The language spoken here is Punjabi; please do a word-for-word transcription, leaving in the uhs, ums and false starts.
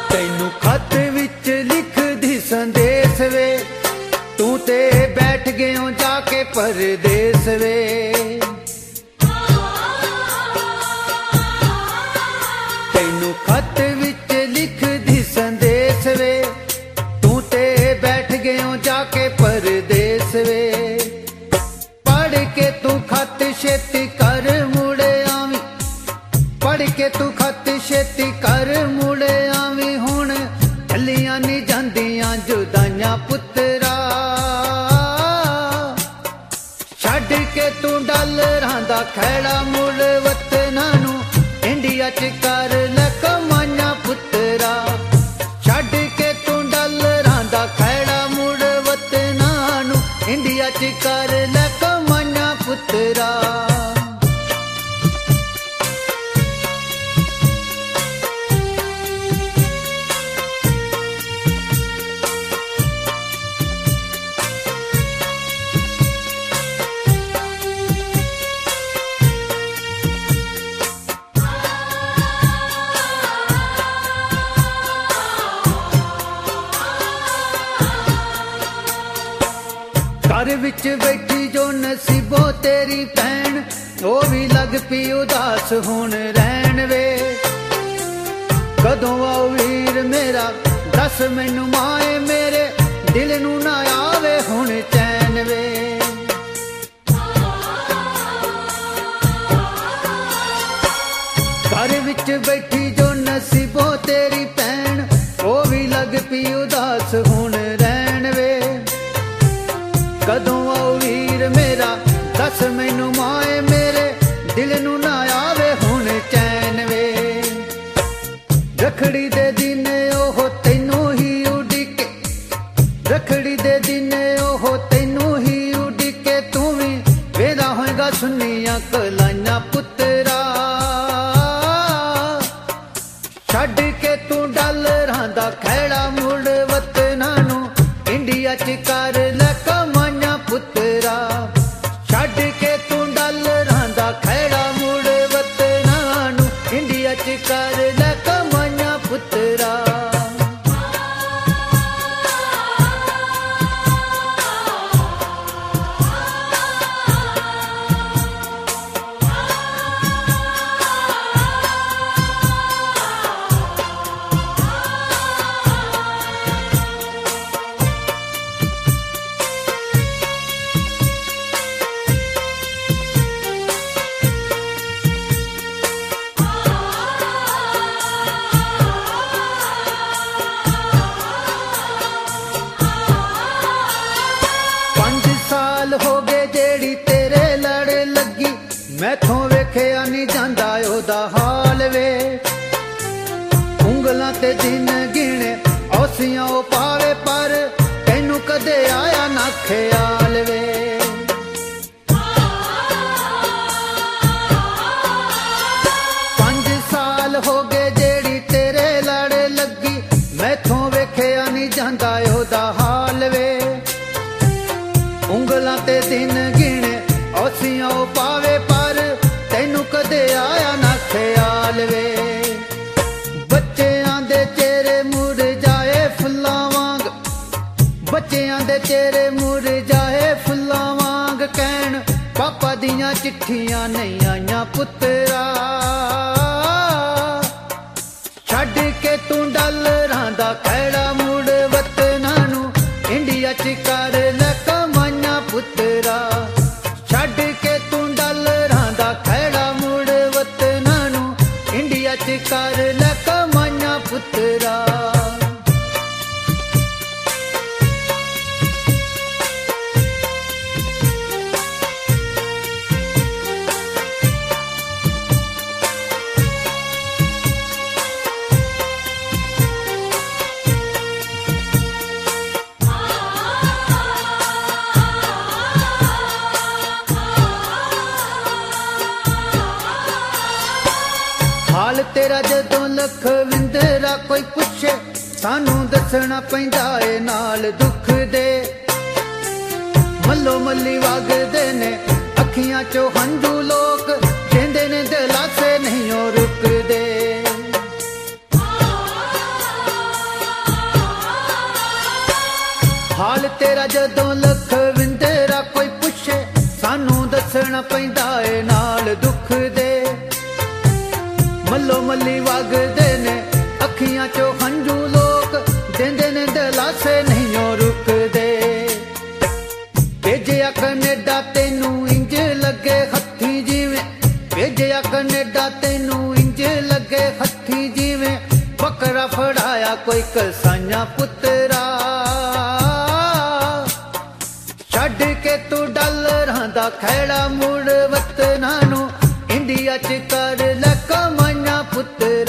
ਤੈਨੂੰ ਖਤ ਵਿੱਚ ਲਿਖਦੀ ਸੰਦੇਸ਼ ਵੇ, ਤੂੰ ਤੇ ਬੈਠ ਗਿਓ ਜਾ ਕੇ ਪਰਦੇਸ ਵੇ। ਤੈਨੂੰ ਖਤ ਵਿੱਚ ਲਿਖਦੀ ਸੰਦੇਸ਼ ਵੇ, ਤੂੰ ਤੇ ਬੈਠ ਗਿਓ ਜਾ ਕੇ ਪਰਦੇਸ ਵੇ। ਪੜ੍ਹ ਕੇ ਤੂੰ ਖਤ ਛੇਤੀ ਕਰ ਮੁੜ ਆਵੀਂ, ਪੜ੍ਹ ਕੇ ਤੂੰ ਖਤ ਛੇਤੀ ਕਰ ਮੁੜ ਆਵੀਂ। ਹੁਣ ਚੱਲੀਆਂ ਨੀ ਜਾਂਦੀਆਂ ਜੁਦਾਈਆਂ ਪੁੱਤਰਾ, ਛੱਡ ਕੇ ਤੂੰ ਡਾਲਰਾਂ ਦਾ ਖਹਿੜਾ ਮੁੜ ਵਤਨਾਂ ਨੂੰ ਇੰਡੀਆ ਚ ਕਰ ਲੈ ਕਮਾਈਆਂ ਪੁੱਤਰਾ। ਛੱਡ ਕੇ ਤੂੰ ਡਾਲਰਾਂ ਦਾ ਖਹਿੜਾ ਮੁੜ ਵਤਨਾਂ ਨੂੰ ਇੰਡੀਆ ਚ ਕਰ ਲੈ ਕਮਾਈਆਂ ਪੁੱਤਰਾ। ਘਰ ਵਿੱਚ ਬੈਠੀ ਜੋ ਨਸੀਬੋ ਤੇਰੀ ਭੈਣ, ਉਹ ਵੀ ਲੱਗ ਪਈ ਉਦਾਸ ਹੁਣ ਰਹਿਣ ਵੇ। ਕਦੋਂ ਆਉ ਵੀਰ ਮੇਰਾ ਦੱਸ ਮੈਨੂੰ ਮਾਏ ਮੇਰੇ, ਦਿਲ ਨੂੰ ਨਾ ਆਵੇ ਹੁਣ ਚੈਨ ਵੇ। ਘਰ ਵਿੱਚ ਬੈਠੀ ਜੋ ਨਸੀਬੋ ਤੇਰੀ ਭੈਣ, ਉਹ ਵੀ ਲੱਗ ਪਈ ਉਦਾਸ ਹੁਣ ਰਹਿਣ ਵੇ। ਕਦੋਂ ਆਉ ਵੀਰ ਮੇਰਾ ਦੱਸ ਮੈਨੂੰ ਮਾਏ ਮੇਰੇ, ਦਿਲ ਨੂੰ ਨਾ ਆਵੇ ਹੁਣ ਚੈਨ ਵੇ। ਰੱਖੜੀ ਦੇ ਦਿਨ ਉਹ ਤੈਨੂੰ ਹੀ ਉਡੀਕੇ, ਰੱਖੜੀ ਦੇ ਦਿਨ ਉਹ ਤੈਨੂੰ ਹੀ ਉਡੀਕੇ। ਤੂੰ ਵੀ ਵੇਦਾ ਹੋਏਗਾ ਸੁੰਨੀਆਂ ਕਲਾਈਆਂ ਪੁੱਤਰਾ, ਛੱਡ ਕੇ ਤੂੰ ਡਾਲਰਾਂ ਦਾ ਖਹਿੜਾ ਮੁੜ ਵਤਨਾਂ ਨੂੰ ਇੰਡੀਆ ਚ ਕਰ ਲੈ ਕਮਾਈਆਂ ਪੁੱਤਰਾ। ਛੱਡ ਕੇ ਤੂੰ ਡਾਲਰਾਂ ਦਾ ਖਹਿੜਾ ਮੁੜ ਵਤਨਾਂ ਨੂੰ ਇੰਡੀਆ ਚ ਕਰ ਲੈ ਕਮਾਈਆਂ ਪੁੱਤਰਾ। ਹੋ ਗਏ ਜਿਹੜੀ ਤੇਰੇ ਲੜ ਲੱਗੀ, ਮੈਥੋਂ ਵੇਖਿਆ ਨੀ ਜਾਂਦਾ ਉਹਦਾ ਹਾਲ ਵੇ। ਉਂਗਲਾਂ ਤੇ ਦਿਨ ਗਿਣੇ ਔਸੀਆਂ ਉਹ ਪਾਵੇ, ਪਰ ਤੈਨੂੰ ਕਦੇ ਆਇਆ ਨਾ ਖਿਆਲ ਵੇ। ਪੰਜ ਸਾਲ ਹੋ ਗਏ ਜਿਹੜੀ ਤੇਰੇ ਲੜ ਲੱਗੀ, ਮੈਥੋਂ ਵੇਖਿਆ ਨੀ ਜਾਂਦਾ ਉਹਦਾ ਹਾਲ ਵੇ। ਉਂਗਲਾਂ ਤੇ ਦਿਨ ਗਿਣੇ ਔਸੀਆਂ ਉਹ ਪਾਵੇ, ਪਰ ਤੈਨੂੰ ਕਦੇ ਆਇਆ ਨਾ ਖਿਆਲ ਵੇ। ਬੱਚਿਆਂ ਦੇ ਚਿਹਰੇ ਮੁਰਝਾਏ ਫੁੱਲਾਂ ਵਾਂਗ, ਬੱਚਿਆਂ ਦੇ ਚਿਹਰੇ ਮੁਰਝਾਏ ਫੁੱਲਾਂ ਵਾਂਗ। ਕਹਿਣ ਪਾਪਾ ਦੀਆਂ ਚਿੱਠੀਆਂ ਨਹੀਂ ਆਈਆਂ ਪੁੱਤਰਾ, ਛੱਡ ਕੇ ਤੂੰ ਡਾਲਰਾਂ ਦਾ ਖਹਿੜਾ ਮੁੜ ਵਤਨਾਂ ਨੂੰ ਇੰਡੀਆ ਚ ਕਰ ਲੈ ਕਮਾਈਆਂ ਪੁੱਤਰਾ। ਛੱਡ ਕੇ ਤੂੰ ਡਾਲਰਾਂ ਦਾ ਖਹਿੜਾ ਮੁੜ ਵਤਨਾਂ ਨੂੰ ਇੰਡੀਆ ਚ ਕਰ ਲੈ ਕਮਾਈਆਂ ਪੁੱਤਰਾ। ਹਾਲ ਤੇਰਾ ਜਦੋਂ ਲਖਵਿੰਦਰਾ ਕੋਈ ਪੁੱਛੇ, ਸਾਨੂੰ ਦੱਸਣਾ ਪੈਂਦਾ ਏ ਨਾਲ ਦੁੱਖ ਦੇ। ਮੱਲੋ ਮੱਲੀ ਵਗਦੇ ਨੇ ਅੱਖੀਆਂ ਚੋਂ ਹੰਝੂ, ਲੋਕ ਕਹਿੰਦੇ ਨੇ ਦਿਲਾਸੇ ਨਹੀਂ ਉਹ ਰੁਕਦੇ। तेरा जदों लखविंदरा कोई पुछे सानू दसना पैंदा ए नाल दुख दे। मल्लो मल्ली वगदे ने अखियां चो हंझू लोग देंदे ने दिलासे नहीं ओ रुकदे। भेजिया कनेडा तेनू इंज लगे हथी जिवें, भेजिया कनेडा तेनू इंज लगे हथी जिवें बकरा फड़ाया कोई कसाइयां पुत्तरा। छड्ड के तू डॉलरां दा खैड़ा मुड़ वतनां नूं इंडिया च कर ले कमाइयां पुत्तरा।